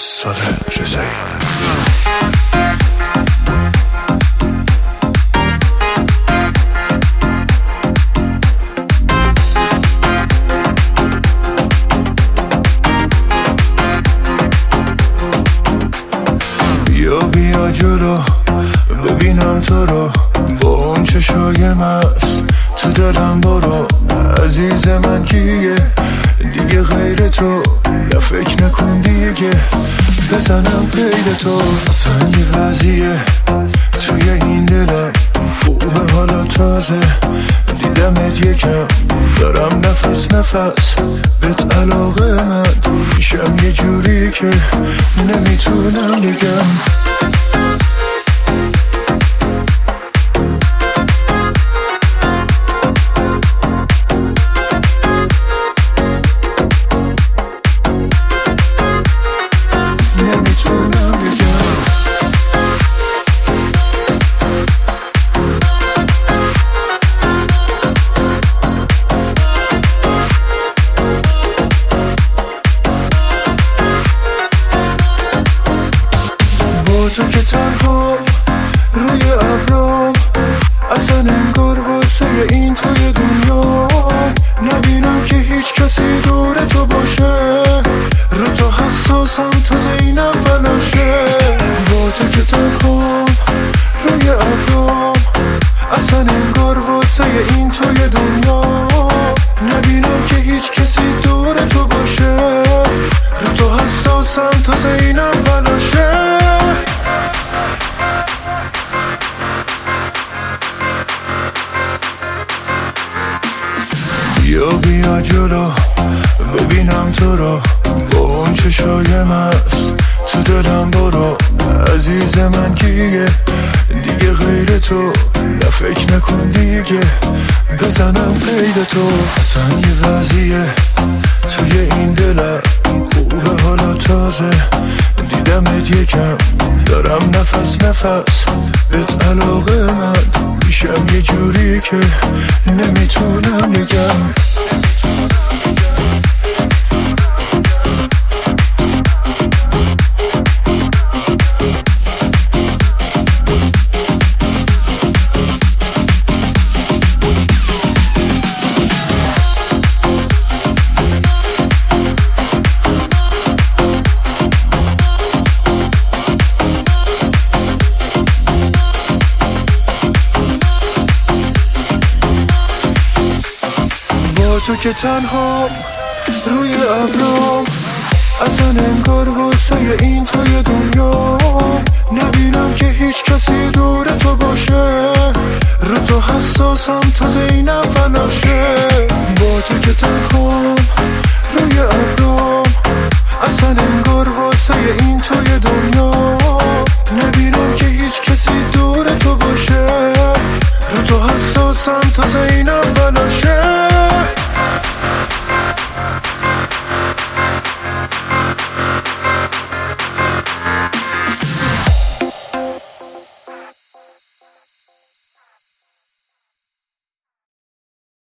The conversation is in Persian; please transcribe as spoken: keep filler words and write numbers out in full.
صادق رضایی. بیا بیا جلو ببینم تو رو، با اون چشای مست تو دلم برو. عزیز من کیه دیگه غیر تو، نه فکر نکن دیگه بزنم قید تو. اصلا یه وضعیه توی این دلم خوبه حالا تازه دیدمت یکم، دارم نفس نفس بهت علاقه من میشم یه جوری که نمیتونم بگم. تو که تنها روی ابرام، اصلا انگار واسه این توی دنیا نبینم که هیچ کسی دور تو باشه. رو تو حساسم تا زینم فلاشه. با تو که تنها روی ابرام، اصلا انگار واسه این توی دنیا نبینم که هیچ کسی دور تو باشه. رو تو حساسم تا زینم فلاشه. بیا بیا جلو ببینم تو رو، با اون چشای مست تو دلم برو. عزیز من کیه دیگه غیر تو، نه فکر نکن دیگه بزنم قید تو. اصلا یه وضعیه توی این دلم خوبه حالا تازه دیدمت یکم، دارم نفس نفس بهت علاقه من میشم یه جوری که نمیتونم بگم. تو که تنها روی ابرام، اصلا انگار واسه این توی دنیا نبینم که هیچ کسی دور تو باشه. رو تو حساسم تا زینم فلاشه. با تو که تنها روی ابرام، اصلا انگار واسه این توی